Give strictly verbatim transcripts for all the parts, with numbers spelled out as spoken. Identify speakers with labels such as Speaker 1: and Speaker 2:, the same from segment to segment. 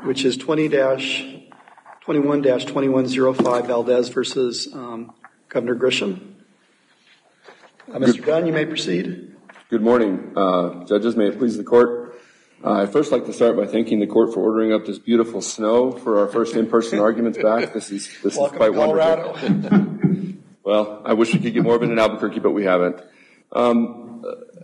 Speaker 1: which is twenty twenty-one dash twenty-one oh five Valdez versus um, Governor Grisham. Uh, Mister Good. Dunn, you may proceed.
Speaker 2: Good morning. Uh, judges, may it please the court. Uh, I'd first like to start by thanking the court for ordering up this beautiful snow for our first in-person arguments back. This is this
Speaker 1: Welcome
Speaker 2: is quite
Speaker 1: to Colorado.
Speaker 2: wonderful. Well, I wish we could get more of it in Albuquerque, but we haven't. Um,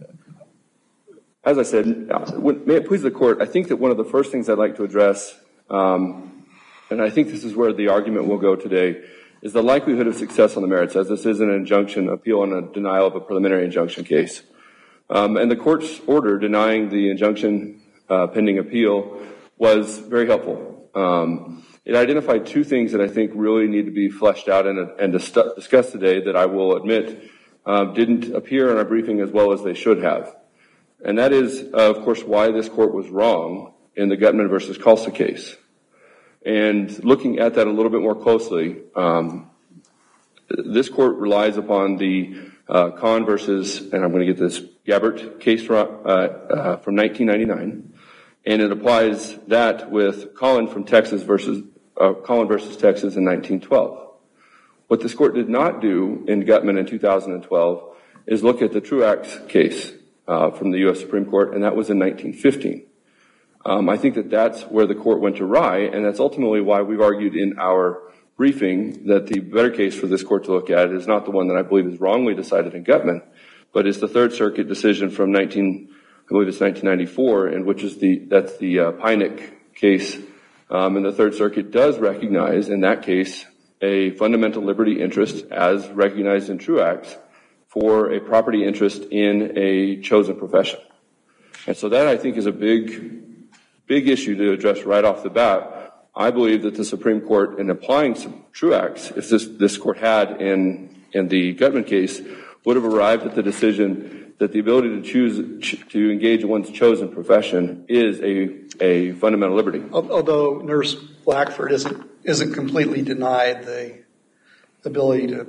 Speaker 2: as I said, may it please the court, I think that one of the first things I'd like to address, um, and I think this is where the argument will go today, is the likelihood of success on the merits, as this is an injunction appeal on a denial of a preliminary injunction case. Um, and the court's order denying the injunction uh, pending appeal was very helpful. Um, it identified two things that I think really need to be fleshed out and, and discussed today that I will admit uh, didn't appear in our briefing as well as they should have. And that is, uh, of course, why this court was wrong in the Gutman versus Culsa case. And looking at that a little bit more closely, um, this court relies upon the uh, Kahn versus, and I'm going to get this, Gabbert case from, uh, uh, from nineteen ninety-nine, and it applies that with Collin from Texas versus uh, Collin versus Texas in nineteen twelve. What this court did not do in Gutman in two thousand twelve is look at the Truax case uh, from the U S Supreme Court, and that was in nineteen fifteen. Um, I think that that's where the court went awry, and that's ultimately why we've argued in our briefing that the better case for this court to look at is not the one that I believe is wrongly decided in Gutman, but it's the Third Circuit decision from nineteen, I believe it's nineteen ninety-four, and which is the that's the uh, Pinick case, um, and the Third Circuit does recognize in that case a fundamental liberty interest as recognized in Truax for a property interest in a chosen profession, and so that I think is a big. Big issue to address right off the bat. I believe that the Supreme Court, in applying some Truax, if this, this court had in, in the Gutman case, would have arrived at the decision that the ability to choose to engage in one's chosen profession is a, a fundamental liberty.
Speaker 1: Although Nurse Blackford isn't, isn't completely denied the ability to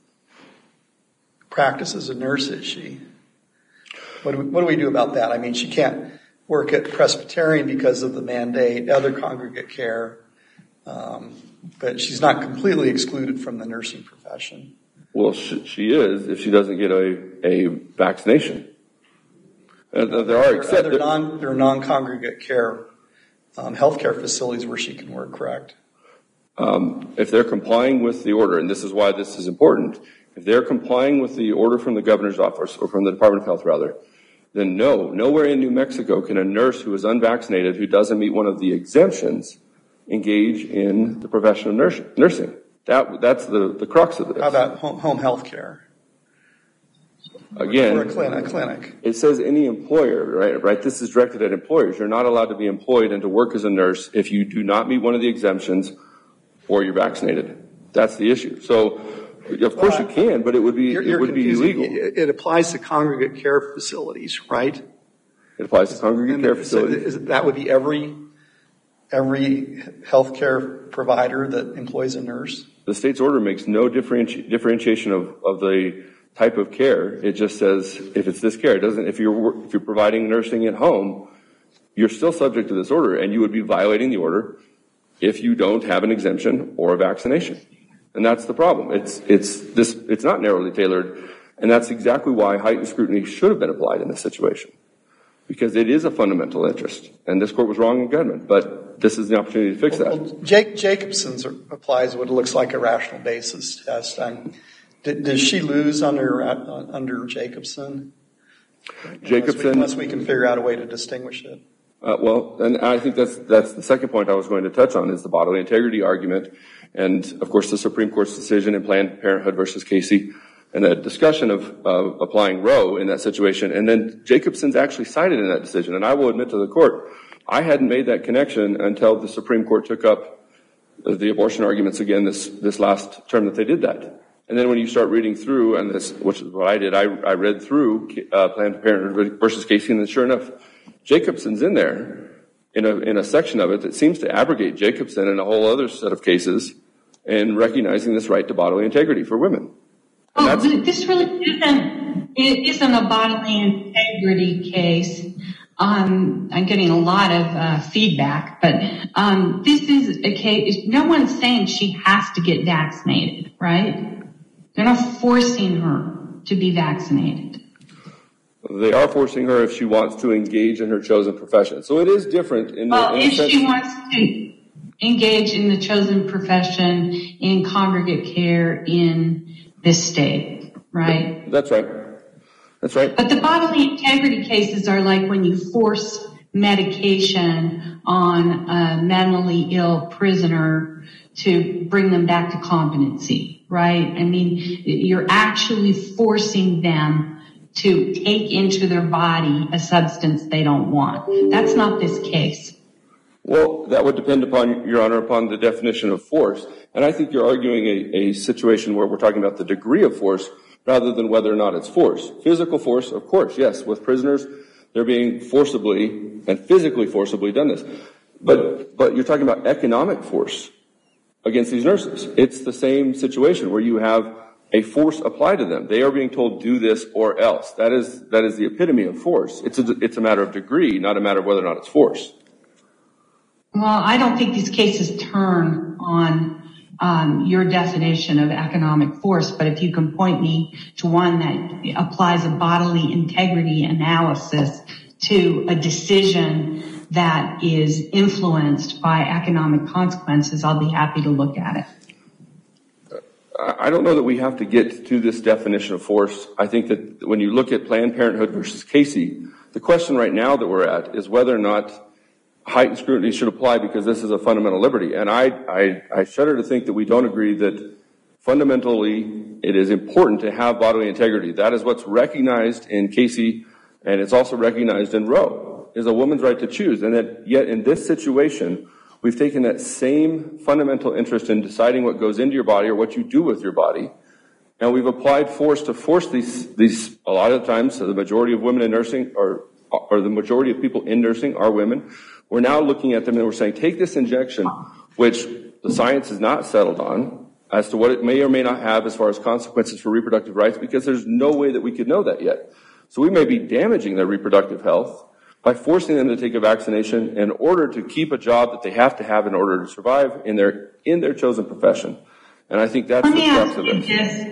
Speaker 1: practice as a nurse, is she? What do we, what do, we do about that? I mean, she can't work at Presbyterian because of the mandate, other congregate care, um, but she's not completely excluded from the nursing profession.
Speaker 2: Well, she, she is if she doesn't get a, a vaccination. Uh, there, there are except
Speaker 1: there, non, there are non-congregate care um, healthcare facilities where she can work, correct?
Speaker 2: Um, if they're complying with the order, and this is why this is important, if they're complying with the order from the governor's office, or from the Department of Health rather, then no, nowhere in New Mexico can a nurse who is unvaccinated, who doesn't meet one of the exemptions, engage in the profession of nurse, nursing. That, that's the, the crux of this.
Speaker 1: How about home, home health care?
Speaker 2: Again,
Speaker 1: or a clinic, a clinic.
Speaker 2: It says any employer, right? Right. This is directed at employers. You're not allowed to be employed and to work as a nurse if you do not meet one of the exemptions or you're vaccinated. That's the issue. So, of course you can, but it would be
Speaker 1: you're, you're
Speaker 2: it would be illegal.
Speaker 1: It applies to congregate care facilities, right?
Speaker 2: It applies to congregate
Speaker 1: and
Speaker 2: care
Speaker 1: so
Speaker 2: facilities.
Speaker 1: Is, that would be every every healthcare provider that employs a nurse.
Speaker 2: The state's order makes no differenti- differentiation of, of the type of care. It just says if it's this care, it doesn't. If you're if you're providing nursing at home, you're still subject to this order, and you would be violating the order if you don't have an exemption or a vaccination. And that's the problem. It's it's this it's not narrowly tailored, and that's exactly why heightened scrutiny should have been applied in this situation, because it is a fundamental interest. And this court was wrong in Gutman, but this is the opportunity to fix that.
Speaker 1: Well, Jake Jacobson's applies what looks like a rational basis test. Um, did, does she lose under uh, under Jacobson?
Speaker 2: Jacobson,
Speaker 1: unless we, unless we can figure out a way to distinguish it.
Speaker 2: Uh, well, and I think that's that's the second point I was going to touch on is the bodily integrity argument. And, of course, the Supreme Court's decision in Planned Parenthood versus Casey and the discussion of uh, applying Roe in that situation. And then Jacobson's actually cited in that decision. And I will admit to the court, I hadn't made that connection until the Supreme Court took up the abortion arguments again this, this last term that they did that. And then when you start reading through, and this, which is what I did, I, I read through uh, Planned Parenthood versus Casey, and then sure enough, Jacobson's in there. In a, in a section of it that seems to abrogate Jacobson and a whole other set of cases in recognizing this right to bodily integrity for women.
Speaker 3: And oh, this really isn't, it isn't a bodily integrity case. Um, I'm getting a lot of uh, feedback, but um, this is a case. No one's saying she has to get vaccinated, right? They're not forcing her to be vaccinated.
Speaker 2: They are forcing her if she wants to engage in her chosen profession. So it is different. In
Speaker 3: well,
Speaker 2: the, in
Speaker 3: if she wants to engage in the chosen profession in congregate care in this state, right?
Speaker 2: That's right. That's right.
Speaker 3: But the bodily integrity cases are like when you force medication on a mentally ill prisoner to bring them back to competency, right? I mean, you're actually forcing them to take into their body a substance they don't want. That's not this case.
Speaker 2: Well, that would depend upon, Your Honor, upon the definition of force. And I think you're arguing a, a situation where we're talking about the degree of force rather than whether or not it's force. Physical force, of course, yes. With prisoners, they're being forcibly and physically forcibly done this. But, but you're talking about economic force against these nurses. It's the same situation where you have a force applied to them. They are being told, do this or else. That is, that is the epitome of force. It's a, it's a matter of degree, not a matter of whether or not it's force.
Speaker 3: Well, I don't think these cases turn on um, your definition of economic force, but if you can point me to one that applies a bodily integrity analysis to a decision that is influenced by economic consequences, I'll be happy to look at it.
Speaker 2: I don't know that we have to get to this definition of force. I think that when you look at Planned Parenthood versus Casey, the question right now that we're at is whether or not heightened scrutiny should apply because this is a fundamental liberty. And I, I, I shudder to think that we don't agree that fundamentally it is important to have bodily integrity. That is what's recognized in Casey, and it's also recognized in Roe, is a woman's right to choose. And that yet in this situation, we've taken that same fundamental interest in deciding what goes into your body or what you do with your body, and we've applied force to force these, these a lot of times, so the majority of women in nursing, or, or the majority of people in nursing are women. We're now looking at them and we're saying, take this injection, which the science is not settled on, as to what it may or may not have as far as consequences for reproductive rights, because there's no way that we could know that yet. So we may be damaging their reproductive health by forcing them to take a vaccination in order to keep a job that they have to have in order to survive in their in their chosen profession. And I think that's
Speaker 3: Let
Speaker 2: the
Speaker 3: me
Speaker 2: crux
Speaker 3: ask
Speaker 2: of
Speaker 3: you
Speaker 2: this.
Speaker 3: this.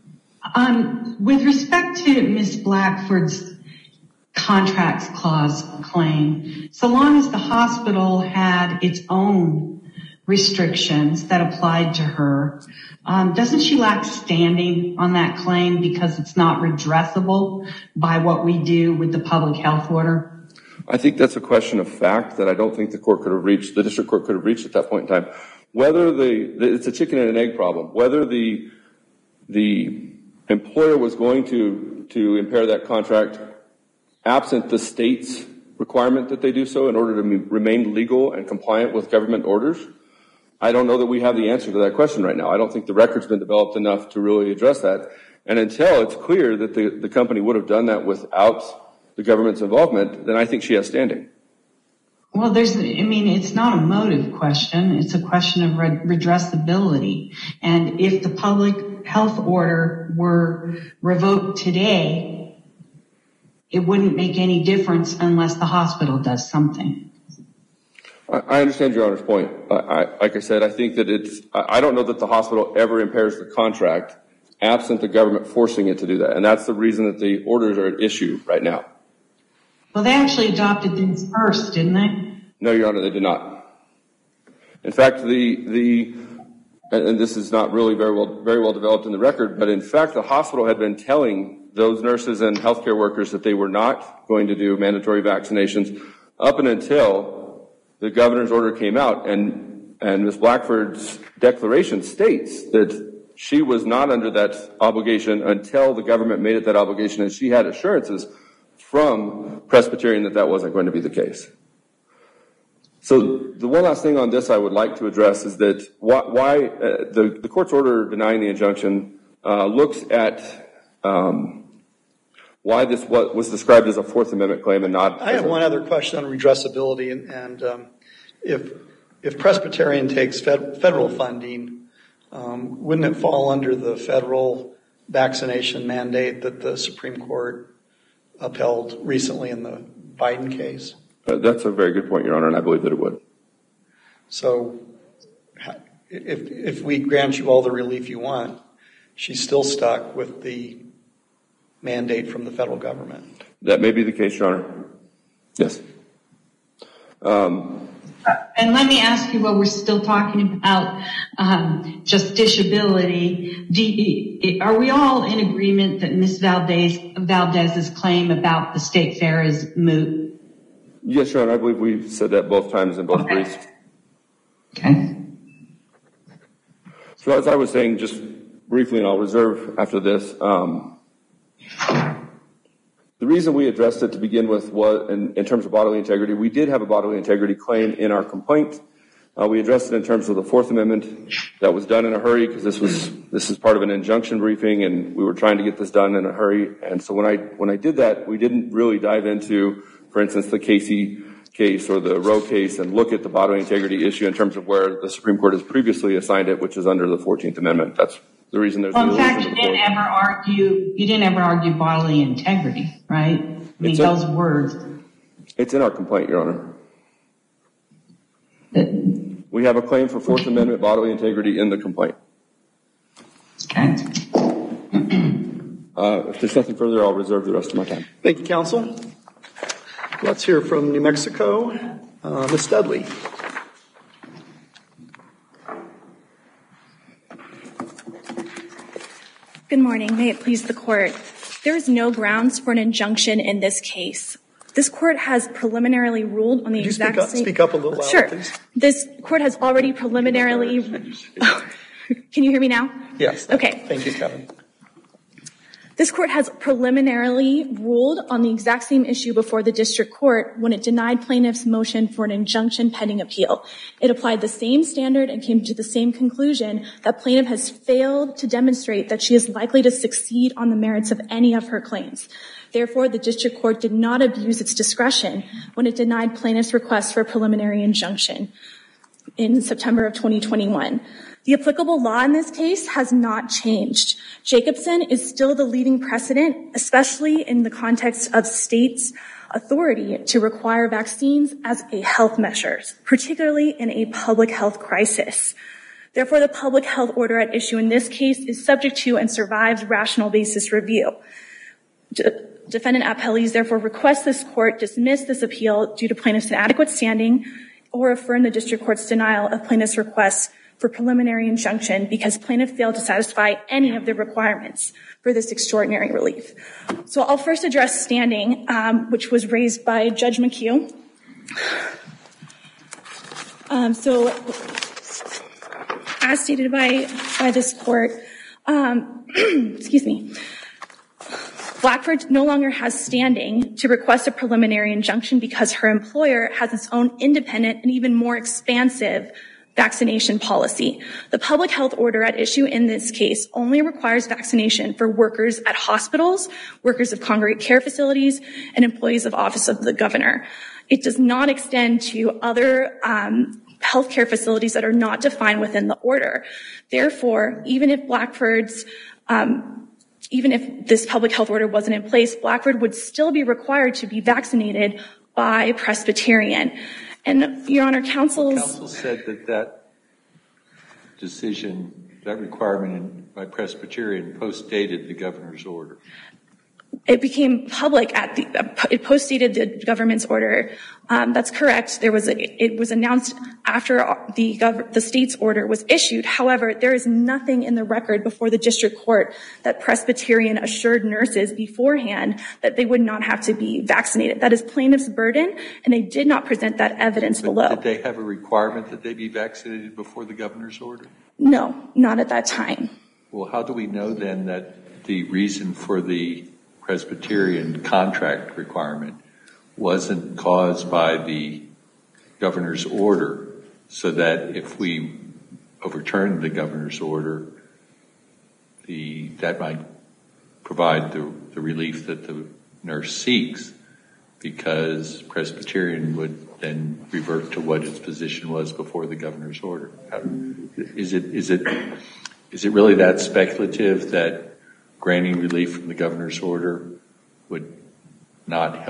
Speaker 3: Um, with respect to Miz Blackford's contracts clause claim, so long as the hospital had its own restrictions that applied to her, um, doesn't she lack standing on that claim because it's not redressable by what we do with the public health order?
Speaker 2: I think that's a question of fact that I don't think the court could have reached, the district court could have reached at that point in time. Whether the, the it's a chicken and an egg problem, whether the the employer was going to to impair that contract absent the state's requirement that they do so in order to remain legal and compliant with government orders, I don't know that we have the answer to that question right now. I don't think the record's been developed enough to really address that. And until it's clear that the, the company would have done that without the government's involvement, then I think she has standing.
Speaker 3: Well, there's, I mean, it's not a motive question. It's a question of redressability. And if the public health order were revoked today, it wouldn't make any difference unless the hospital does something.
Speaker 2: I understand Your Honor's point. I, I, like I said, I think that it's, I don't know that the hospital ever impairs the contract absent the government forcing it to do that. And that's the reason that the orders are at issue right now.
Speaker 3: Well, they actually adopted things first, didn't they?
Speaker 2: No, Your Honor, they did not. In fact, the, the, and this is not really very well, very well developed in the record, but in fact, the hospital had been telling those nurses and healthcare workers that they were not going to do mandatory vaccinations up and until the governor's order came out. And, and Miz Blackford's declaration states that she was not under that obligation until the government made it that obligation, and she had assurances from Presbyterian that that wasn't going to be the case. So the one last thing on this I would like to address is that why, why uh, the, the court's order denying the injunction uh, looks at um, why this what was described as a Fourth Amendment claim and not.
Speaker 1: I have one other question on redressability, and, and um, if if Presbyterian takes fed, federal funding, um, wouldn't it fall under the federal vaccination mandate that the Supreme Court upheld recently in the Biden case?
Speaker 2: Uh, that's a very good point, Your Honor, and I believe that it would.
Speaker 1: So if, if we grant you all the relief you want, she's still stuck with the mandate from the federal government.
Speaker 2: That may be the case, Your Honor. Yes. Um,
Speaker 3: and let me ask you, while we're still talking about um, justiciability, do you, are we all in agreement that Miz Valdez, Valdez's claim about the state fair is moot?
Speaker 2: Yes, Your Honor. I believe we've said that both times in both
Speaker 3: okay.
Speaker 2: briefs.
Speaker 3: Okay.
Speaker 2: So as I was saying, just briefly, and I'll reserve after this, um, the reason we addressed it to begin with was, in, in terms of bodily integrity, we did have a bodily integrity claim in our complaint. Uh, we addressed it in terms of the Fourth Amendment. That was done in a hurry because this was this is part of an injunction briefing, and we were trying to get this done in a hurry. And so when I when I did that, we didn't really dive into, for instance, the Casey case or the Roe case and look at the bodily integrity issue in terms of where the Supreme Court has previously assigned it, which is under the fourteenth Amendment. That's the reason there's
Speaker 3: well,
Speaker 2: the
Speaker 3: in fact, you didn't ever argue. You didn't ever argue bodily integrity, right? I mean,
Speaker 2: it's
Speaker 3: those
Speaker 2: in,
Speaker 3: words.
Speaker 2: It's in our complaint, Your Honor.
Speaker 3: Uh,
Speaker 2: we have a claim for Fourth Amendment bodily integrity in the complaint.
Speaker 3: Okay.
Speaker 2: Uh, if there's nothing further, I'll reserve the rest of my time.
Speaker 1: Thank you, counsel. Let's hear from New Mexico. Uh, Miz Studley.
Speaker 4: Good morning. May it please the court. There is no grounds for an injunction in this case. This court has preliminarily ruled on the
Speaker 1: Could
Speaker 4: exact
Speaker 1: you speak up,
Speaker 4: same.
Speaker 1: Speak up a little louder,
Speaker 4: sure.
Speaker 1: please.
Speaker 4: This court has already preliminarily. Oh, can you hear me now?
Speaker 1: Yes.
Speaker 4: Okay.
Speaker 1: Thank you, Kevin.
Speaker 4: This court has preliminarily ruled on the exact same issue before the district court when it denied plaintiff's motion for an injunction pending appeal. It applied the same standard and came to the same conclusion that plaintiff has failed to demonstrate that she is likely to succeed on the merits of any of her claims. Therefore, the district court did not abuse its discretion when it denied plaintiff's request for a preliminary injunction in September of twenty twenty-one. The applicable law in this case has not changed. Jacobson is still the leading precedent, especially in the context of states' authority to require vaccines as a health measure, particularly in a public health crisis. Therefore, the public health order at issue in this case is subject to and survives rational basis review. De- defendant appellees therefore request this court dismiss this appeal due to plaintiff's inadequate standing or affirm the district court's denial of plaintiff's request for preliminary injunction because plaintiff failed to satisfy any of the requirements for this extraordinary relief. So I'll first address standing, um, which was raised by Judge McHugh. Um, so as stated by, by this court, um, excuse me, Blackford no longer has standing to request a preliminary injunction because her employer has its own independent and even more expansive vaccination policy. The public health order at issue in this case only requires vaccination for workers at hospitals, workers of congregate care facilities, and employees of office of the governor. It does not extend to other um, healthcare facilities that are not defined within the order. Therefore, even if Blackford's um, even if this public health order wasn't in place, Blackford would still be required to be vaccinated by Presbyterian. And, Your Honor, counsel's...
Speaker 5: Counsel said that that decision, that requirement by Presbyterian postdated the governor's order.
Speaker 4: It became public at the, it postdated the government's order. Um, that's correct. There was, a, it was announced after the gov- the state's order was issued. However, there is nothing in the record before the district court that Presbyterian assured nurses beforehand that they would not have to be vaccinated. That is plaintiff's burden, and they did not present that evidence
Speaker 5: but
Speaker 4: below.
Speaker 5: Did they have a requirement that they be vaccinated before the governor's order?
Speaker 4: No, not at that time.
Speaker 5: Well, how do we know then that the reason for the Presbyterian contract requirement wasn't caused by the governor's order, so that if we overturn the governor's order, the that might provide the, the relief that the nurse seeks, because Presbyterian would then revert to what its position was before the governor's order? Is it is it is it really that speculative that granting relief from the governor's order would not help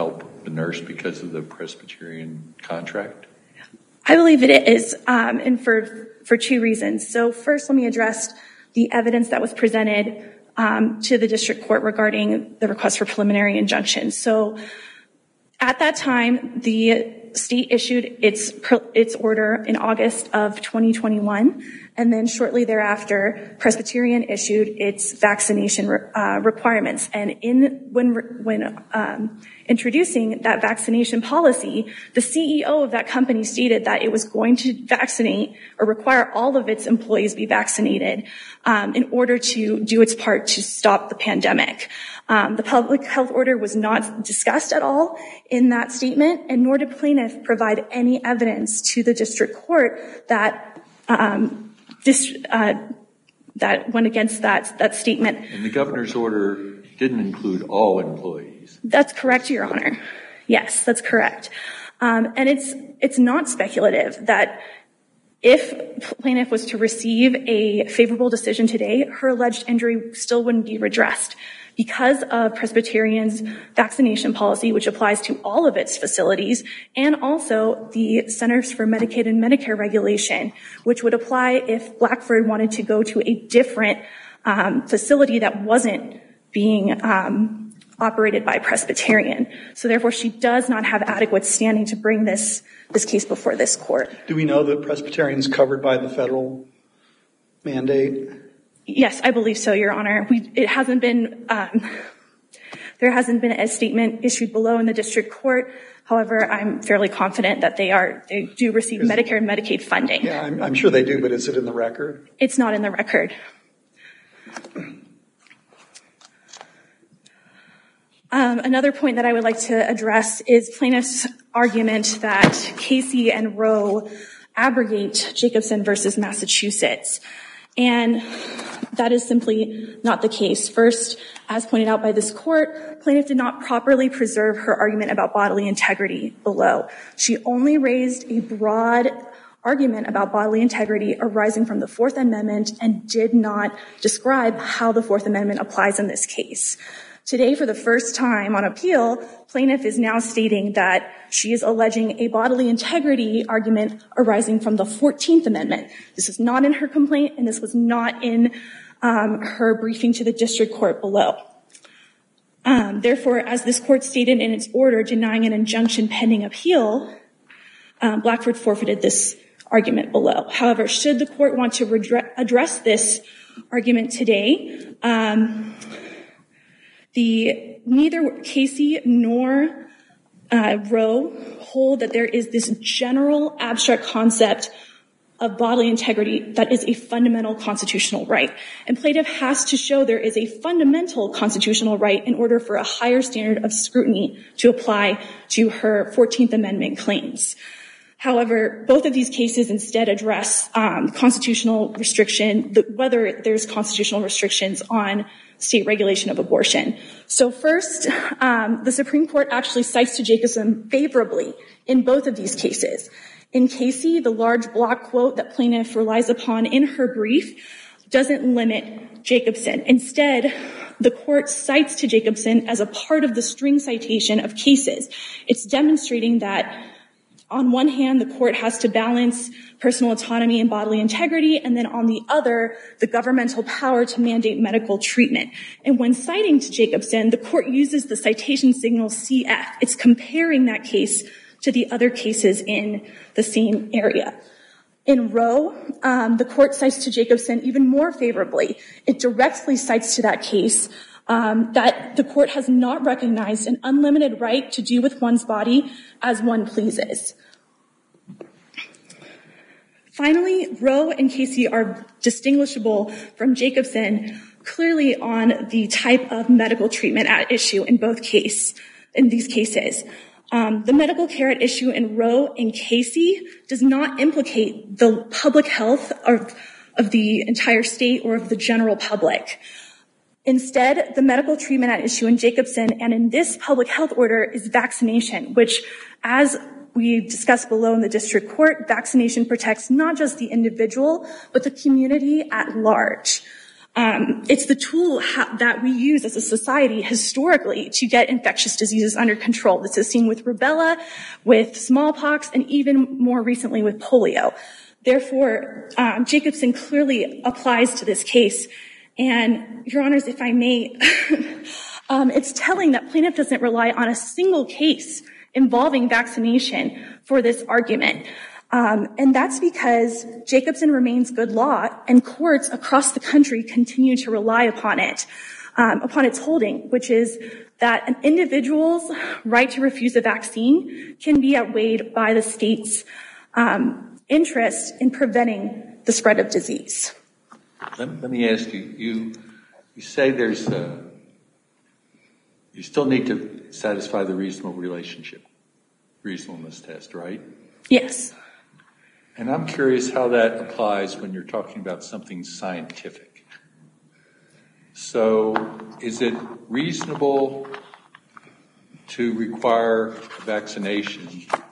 Speaker 5: the nurse because of the Presbyterian contract?
Speaker 4: I believe it is, um, and for for two reasons. So first, let me address the evidence that was presented um, to the district court regarding the request for preliminary injunction. So at that time, the state issued its its order in August of twenty twenty-one, and then shortly thereafter, Presbyterian issued its vaccination uh, requirements. And in when when um, introducing that vaccination policy, the C E O of that company stated that it was going to vaccinate or require all of its employees be vaccinated um, in order to do its part to stop the pandemic. Um, the public health order was not discussed at all in that statement, and nor did plaintiff provide any evidence to the district court that um, this uh, that went against that that statement.
Speaker 5: And the governor's order didn't include all employees.
Speaker 4: That's correct, Your Honor. Yes, that's correct. Um, and it's it's not speculative that if plaintiff was to receive a favorable decision today, her alleged injury still wouldn't be redressed because of Presbyterian's vaccination policy, which applies to all of its facilities, and also the Centers for Medicaid and Medicare regulation, which would apply if Blackford wanted to go to a different um, facility that wasn't being um, operated by Presbyterian. So therefore, she does not have adequate standing to bring this this case before this court.
Speaker 1: Do we know that Presbyterian is covered by the federal mandate?
Speaker 4: Yes, I believe so, Your Honor. We, it hasn't been, um, there hasn't been a statement issued below in the district court. However, I'm fairly confident that they are, they do receive is, Medicare and Medicaid funding.
Speaker 1: Yeah, I'm, I'm sure they do, but is it in the record?
Speaker 4: It's not in the record. Um, another point that I would like to address is plaintiff's argument that Casey and Roe abrogate Jacobson versus Massachusetts. And that is simply not the case. First, as pointed out by this court, plaintiff did not properly preserve her argument about bodily integrity below. She only raised a broad argument about bodily integrity arising from the Fourth Amendment and did not describe how the Fourth Amendment applies in this case. Today, for the first time on appeal, plaintiff is now stating that she is alleging a bodily integrity argument arising from the fourteenth Amendment. This is not in her complaint, and this was not in um, her briefing to the district court below. Um, therefore, as this court stated in its order denying an injunction pending appeal, um, Blackford forfeited this argument below. However, should the court want to redre- address this argument today, um, The neither Casey nor uh, Roe hold that there is this general abstract concept of bodily integrity that is a fundamental constitutional right. And plaintiff has to show there is a fundamental constitutional right in order for a higher standard of scrutiny to apply to her fourteenth Amendment claims. However, both of these cases instead address um, constitutional restriction, the, whether there's constitutional restrictions on state regulation of abortion. So first, um, the Supreme Court actually cites to Jacobson favorably in both of these cases. In Casey, the large block quote that plaintiff relies upon in her brief doesn't limit Jacobson. Instead, the court cites to Jacobson as a part of the string citation of cases. It's demonstrating that on one hand, the court has to balance personal autonomy and bodily integrity, and then on the other, the governmental power to mandate medical treatment. And when citing to Jacobson, the court uses the citation signal C F. It's comparing that case to the other cases in the same area. In Roe, um, the court cites to Jacobson even more favorably. It directly cites to that case Um, that the court has not recognized an unlimited right to do with one's body as one pleases. Finally, Roe and Casey are distinguishable from Jacobson clearly on the type of medical treatment at issue in both case, in these cases. Um, the medical care at issue in Roe and Casey does not implicate the public health of, of the entire state or of the general public. Instead, the medical treatment at issue in Jacobson and in this public health order is vaccination, which, as we discussed below in the district court, vaccination protects not just the individual, but the community at large. Um, it's the tool ha- that we use as a society historically to get infectious diseases under control. This is seen with rubella, with smallpox, and even more recently with polio. Therefore, um, Jacobson clearly applies to this case. And, Your Honors, if I may, um, it's telling that plaintiff doesn't rely on a single case involving vaccination for this argument. Um, and that's because Jacobson remains good law, and courts across the country continue to rely upon it, um, upon its holding, which is that an individual's right to refuse a vaccine can be outweighed by the state's um, interest in preventing the spread of disease.
Speaker 5: Let, let me ask you, you, you say there's a, you still need to satisfy the reasonable relationship, reasonableness test, right?
Speaker 4: Yes.
Speaker 5: And I'm curious how that applies when you're talking about something scientific. So is it reasonable to require vaccination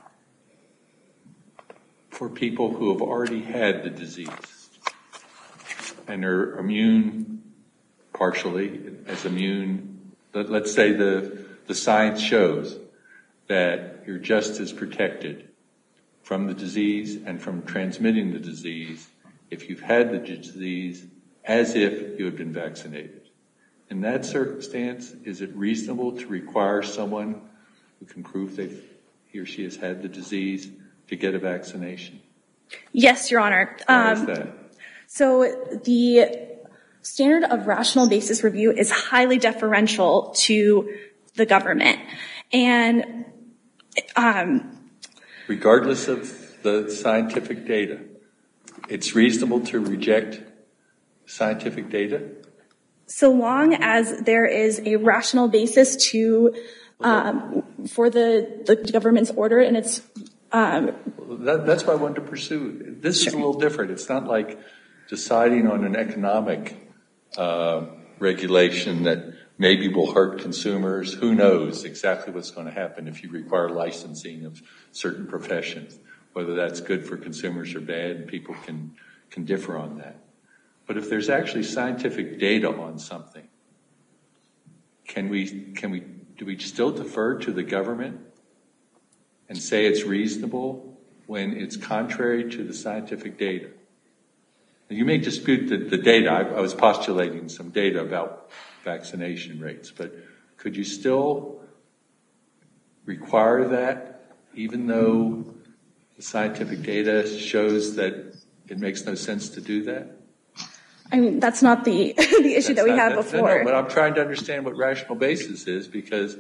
Speaker 5: for people who have already had the disease and are immune partially, as immune, let, let's say the, the science shows that you're just as protected from the disease and from transmitting the disease if you've had the disease as if you had been vaccinated. In that circumstance, is it reasonable to require someone who can prove that he or she has had the disease to get a vaccination?
Speaker 4: Yes, Your Honor.
Speaker 5: Why is
Speaker 4: Um,
Speaker 5: that?
Speaker 4: So the standard of rational basis review is highly deferential to the government. And um,
Speaker 5: regardless of the scientific data, it's reasonable to reject scientific data?
Speaker 4: so long as there is a rational basis to um, for the, the government's order and it's um,
Speaker 5: that, that's what I wanted to pursue. This is a little different. It's not like deciding on an economic uh, regulation that maybe will hurt consumers. Who knows exactly what's going to happen if you require licensing of certain professions, whether that's good for consumers or bad, and people can, can differ on that. But if there's actually scientific data on something, can we, can we, do we still defer to the government and say it's reasonable when it's contrary to the scientific data? Now, you may dispute the, the data. I, I was postulating some data about vaccination rates, but could you still require that even though the scientific data shows that it makes no sense to do that?
Speaker 4: I mean, that's not the the issue
Speaker 5: That's
Speaker 4: that we
Speaker 5: not,
Speaker 4: had
Speaker 5: that,
Speaker 4: before.
Speaker 5: No, no, but I'm trying to understand what rational basis is, because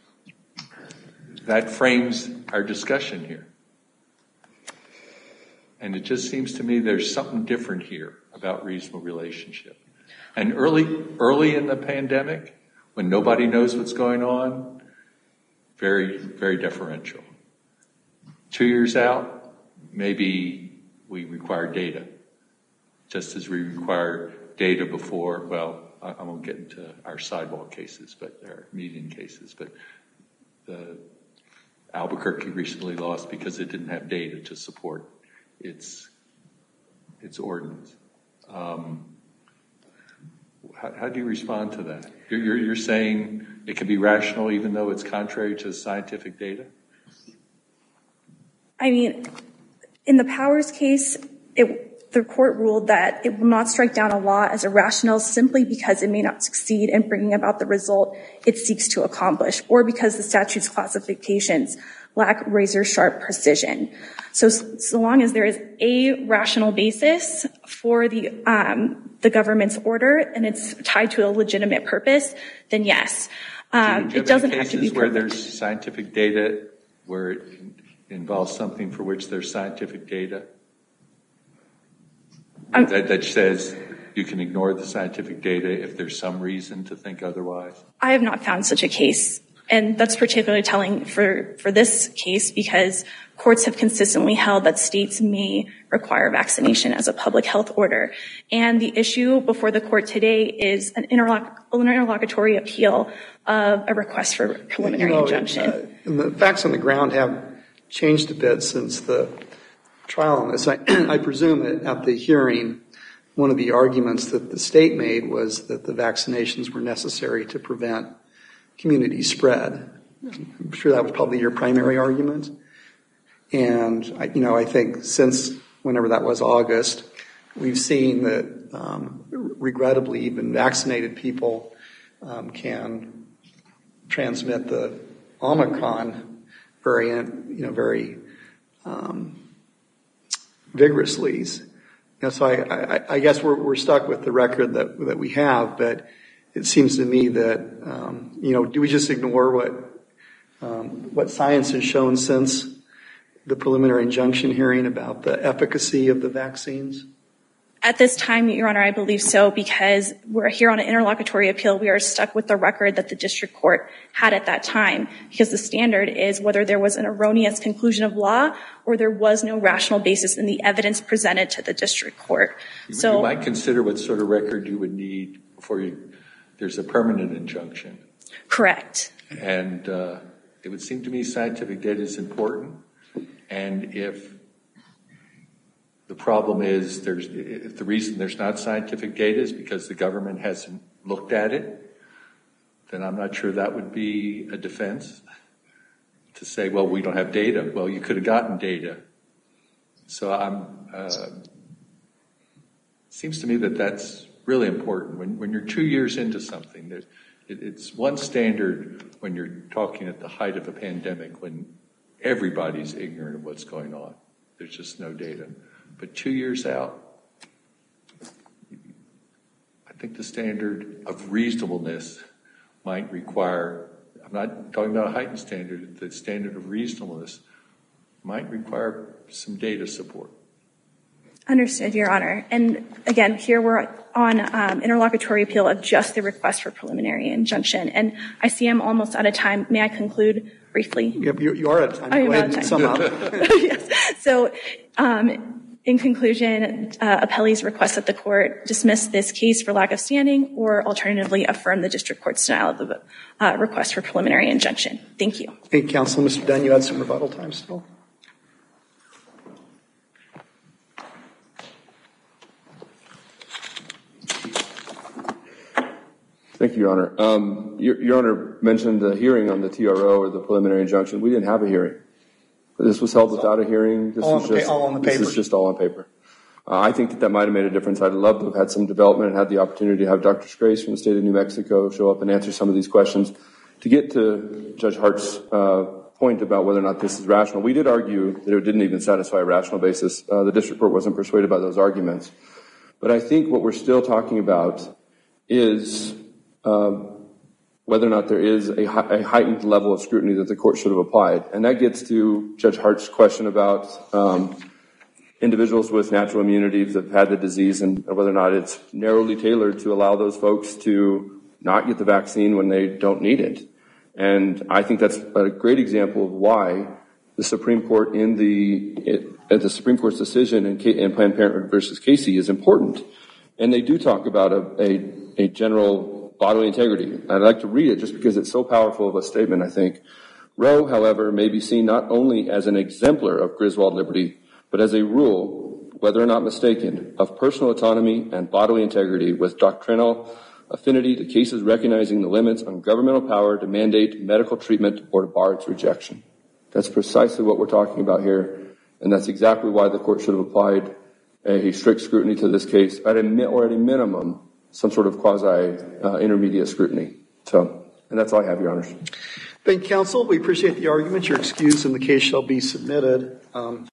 Speaker 5: that frames our discussion here. And it just seems to me there's something different here about reasonable relationship. And early, early in the pandemic, when nobody knows what's going on, very, very deferential. Two years out, maybe we require data, just as we require data before. Well, I, I won't get into our sidewalk cases, but our median cases. But the Albuquerque recently lost because it didn't have data to support its its ordinance. Um, how, how do you respond to that? You're, you're, you're saying it can be rational even though it's contrary to scientific data?
Speaker 4: I mean, in the Powers case, it, the court ruled that it will not strike down a law as irrational simply because it may not succeed in bringing about the result it seeks to accomplish, or because the statute's classifications lack razor-sharp precision. So, so long as there is a rational basis for the um, the government's order and it's tied to a legitimate purpose, then yes, um,
Speaker 5: do you
Speaker 4: it doesn't have to be
Speaker 5: cases where
Speaker 4: perfect.
Speaker 5: there's scientific data where it involves something for which there's scientific data
Speaker 4: Um,
Speaker 5: that, that says you can ignore the scientific data if there's some reason to think otherwise?
Speaker 4: I have not found such a case. And that's particularly telling for, for this case because courts have consistently held that states may require vaccination as a public health order. And the issue before the court today is an interloc- an interlocutory appeal of a request for preliminary
Speaker 1: you know,
Speaker 4: injunction.
Speaker 1: Uh, and the facts on the ground have changed a bit since the trial on this. I, I presume that at the hearing, one of the arguments that the state made was that the vaccinations were necessary to prevent community spread. I'm sure that was probably your primary argument. And, I, you know, I think since whenever that was, August, we've seen that, um, regrettably, even vaccinated people um, can transmit the Omicron variant, you know, very um, vigorously. You know, so I, I, I guess we're, we're stuck with the record that that we have, but it seems to me that, um, you know, do we just ignore what um, what science has shown since the preliminary injunction hearing about the efficacy of the vaccines?
Speaker 4: At this time, Your Honor, I believe so, because we're here on an interlocutory appeal. We are stuck with the record that the district court had at that time, because the standard is whether there was an erroneous conclusion of law or there was no rational basis in the evidence presented to the district court.
Speaker 5: You,
Speaker 4: so,
Speaker 5: you might consider what sort of record you would need before you, there's a permanent injunction.
Speaker 4: Correct.
Speaker 5: And uh, it would seem to me scientific data is important. And if the problem is there's, if the reason there's not scientific data is because the government hasn't looked at it, then I'm not sure that would be a defense to say, well, we don't have data. Well, you could have gotten data. So I'm, uh, it seems to me that that's really important. When, when you're two years into something, that it, it's one standard when you're talking at the height of a pandemic, when everybody's ignorant of what's going on. There's just no data. But two years out, I think the standard of reasonableness might require, I'm not talking about a heightened standard, the standard of reasonableness might require some data support.
Speaker 4: Understood, Your Honor. And again, here we're on um, interlocutory appeal of just the request for preliminary injunction. And I see I'm almost out of time. May I conclude briefly?
Speaker 1: Yep, you, you are out of time.
Speaker 4: I
Speaker 1: Go ahead and sum up.
Speaker 4: Yes. So, um, in conclusion, uh, appellees request that the court dismiss this case for lack of standing, or alternatively affirm the district court's denial of the uh, request for preliminary injunction. Thank you.
Speaker 1: Thank you, Counsel. Mister Dunn, you had some rebuttal time still.
Speaker 2: Thank you, Your Honor. Um, Your, Your Honor mentioned the hearing on the T R O or the preliminary injunction. We didn't have a hearing. This was held without a hearing. This
Speaker 1: all,
Speaker 2: was
Speaker 1: on
Speaker 2: just,
Speaker 1: the, all on the
Speaker 2: this
Speaker 1: paper.
Speaker 2: is just all on paper. Uh, I think that that might have made a difference. I'd love to have had some development and had the opportunity to have Doctor Scrace from the state of New Mexico show up and answer some of these questions. To get to Judge Hart's uh, point about whether or not this is rational, we did argue that it didn't even satisfy a rational basis. Uh, the district court wasn't persuaded by those arguments. But I think what we're still talking about is um, whether or not there is a, a heightened level of scrutiny that the court should have applied. And that gets to Judge Hart's question about um, individuals with natural immunities that have had the disease and whether or not it's narrowly tailored to allow those folks to not get the vaccine when they don't need it. And I think that's a great example of why the Supreme Court in the, it, at the Supreme Court's decision in, K, in Planned Parenthood versus Casey is important. And they do talk about a, a, a general bodily integrity. I'd like to read it just because it's so powerful of a statement, I think. Roe, however, may be seen not only as an exemplar of Griswold liberty, but as a rule, whether or not mistaken, of personal autonomy and bodily integrity with doctrinal affinity to cases recognizing the limits on governmental power to mandate medical treatment or to bar its rejection. That's precisely what we're talking about here, and that's exactly why the court should have applied a strict scrutiny to this case, at a, or at a minimum, some sort of quasi-intermediate uh, scrutiny. So, and that's all I have, Your Honors.
Speaker 1: Thank you, counsel. We appreciate the argument. You're excused and the case shall be submitted. Um,